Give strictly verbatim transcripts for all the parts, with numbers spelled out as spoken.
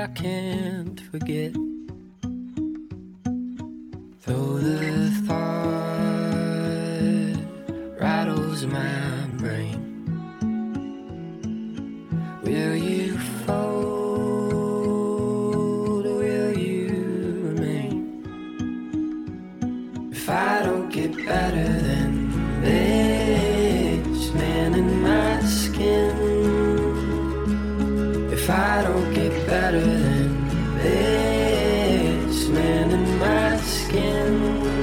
I can't forget. Though the thought rattles my brain, will you fold or will you remain? If I don't get better than this man in my skin, if I don't get better than this man in my skin,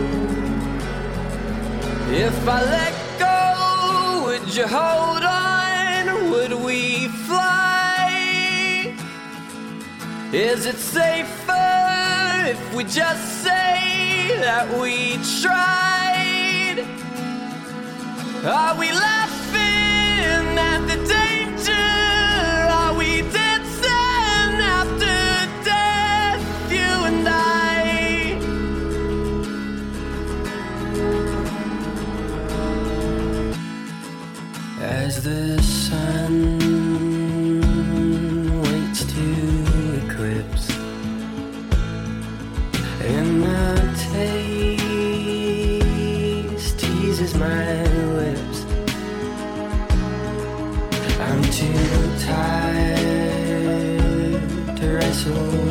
if I let go, would you hold on? Would we fly? Is it safer if we just say that we tried? Are we laughing at the danger? Are we dancing after death, you and I? As the sun waits to eclipse and the taste teases my lips, I'm too tired to wrestle